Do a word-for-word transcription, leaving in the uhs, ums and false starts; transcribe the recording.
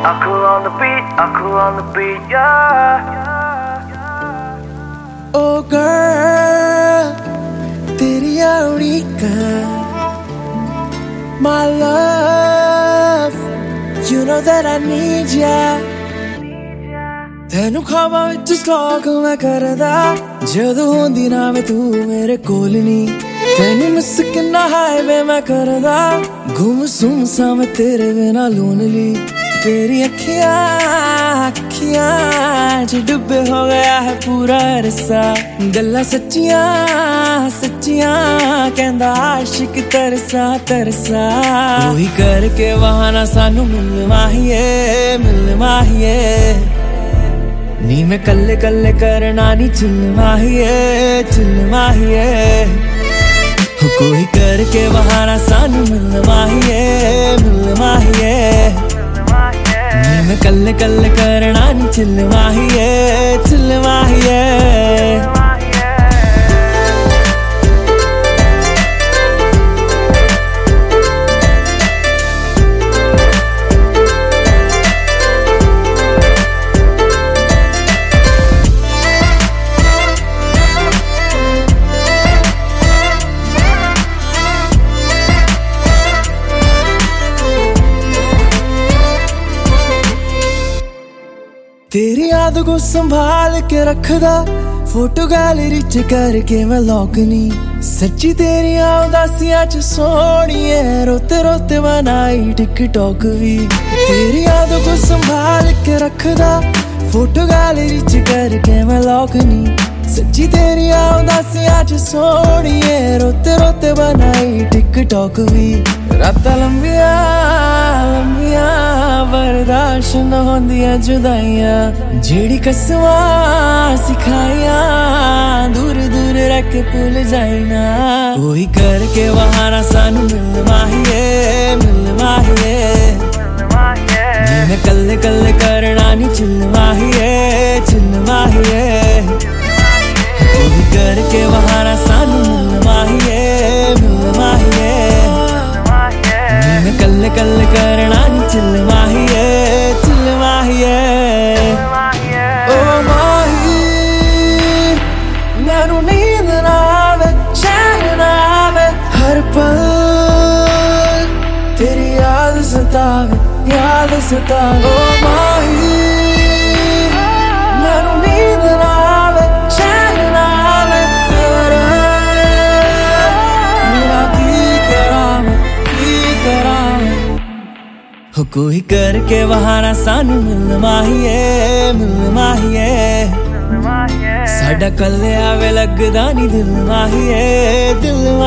I cool on the beat, I cool on the beat, yeah. Oh girl, तेरी उड़ीका, my love, you know that I need ya. ਤੈਨੂੰ ਖਾਵਾਂ ਵਿੱਚ stock ਮੈਂ ਕਰਦਾ ਜਦੋਂ ਹੁੰਦੀ ਨਾ ਮੈਂ ਤੂੰ ਮੇਰੇ ਕੋਲ ਨਹੀਂ ਤੈਨੂੰ ਮਿਸ ਕਿੰਨਾ ਹਾਈਵੇ ਮੈਂ ਕਰਦਾ ਗੁੰਮ ਸੁੰਮ ਸਾ ਮੈਂ ਤੇਰੇ ਬਿਨਾ ਲੋਨਲੀ तेरी अखियां अखियां च डुबे हो गया है पूरा रसा गल्ला सच्चियां सच्चियां कहंदा आशिक तरसा तरसा कोई करके बहाना सानू मिल माहिए मिल माहिए नी मैं कल्ले कल्ले करना नी चिल माहिए चिल माहिए कोई करके बहाना सानू मिल माहिए मिल माहिए मैं कल्ले कल्ले करना नी चिल माहिए चिल माहिए तेरी याद को संभाल के रखदा फोटो गैलरी च करके मैं लॉकनी सच्ची तेरी उदासियां च सोहणिए रोते रोते बनाई टिकटॉक भी तेरी याद को संभाल के रखदा फोटो गैलरी च करके मैं लॉकनी सच्ची तेरी उदासियां च सोहणिए रोते रोते बनाई टिकटॉक भी रातां लंबियां लंबियां बर्दाश्त न होंदियां जुदाइयां जेड़ी कसमां सिखाइयां दूर दूर रख के भूल जाइना कोई करके बहाना सानू मिल माहिए मिल माहिए मैं कल्ले कल्ले करना नी चिल माहिए चिल माहिए कोई करके बहाना सानू मिल माहिए मिल माहिए मैं कल्ले कल्ले करना नी चिल माहिए चिल माहिए ओ माही मैनू नींद ना आवे चैन ना आवे हर पल तेरी याद सतावे याद सतावे ओ माही मैनू नींद ना आवे चैन ना आवे तेरा मेरा की करा मैं की करा हो कोई करके बहाना सानू मिल माहिए मिल माहिए साडा कल्ले आवे लगदा नी दिल माहिए दिल